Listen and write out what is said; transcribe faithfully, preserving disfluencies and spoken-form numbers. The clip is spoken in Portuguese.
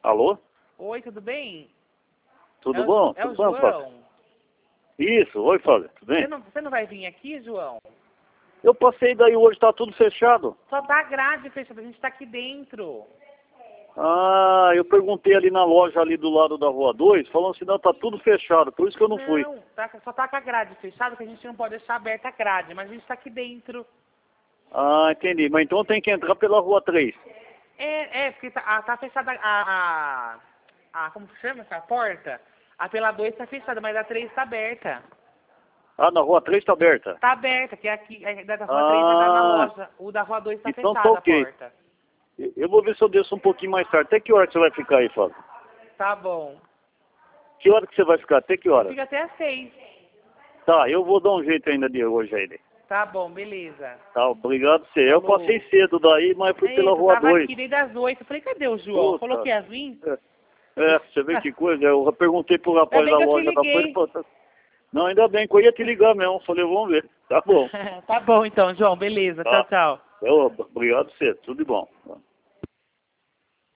Alô? Oi, tudo bem? Tudo é bom? O, é Tudo o bom, Fábio? João. Isso, oi, Fábio, tudo bem? Você não, você não vai vir aqui, João? Eu passei daí hoje, tá tudo fechado. Só tá a grade fechada, a gente tá aqui dentro. Ah, eu perguntei ali na loja ali do lado da Rua dois, falando assim, não, tá tudo fechado, por isso que eu não, fui. Não, tá, só tá com a grade fechada, que a gente não pode deixar aberta a grade, mas a gente tá aqui dentro. Ah, entendi, mas então tem que entrar pela Rua três. É, é, porque tá, a, tá fechada a, a, a, como que chama essa porta? A pela dois tá fechada, mas a três tá aberta. Ah, na Rua três tá aberta? Tá aberta, que é aqui, é da Rua três vai dar na Ah, loja. O da Rua dois tá então tá fechada a ok. porta. Eu vou ver se eu desço um pouquinho mais tarde. Até que hora que você vai ficar aí, Fábio? Tá bom. Que hora que você vai ficar? Até que Eu hora? fico até às seis. Tá, eu vou dar um jeito ainda de hoje aí. Tá bom, beleza. Tá, obrigado você. Eu Falou. passei cedo daí, mas fui É, pela eu Rua tava dois. aqui desde as oito. Eu falei, cadê o João? Falou Puta. que ia vir? É, é, você vê que coisa. Eu perguntei pro Ainda rapaz bem da que eu te loja da liguei. coisa. Não, ainda bem que eu ia te ligar mesmo. Falei, vamos ver. Tá bom. Tá bom então, João. Beleza. Tchau, Tá. tchau. Eu, obrigado você. Tudo de bom.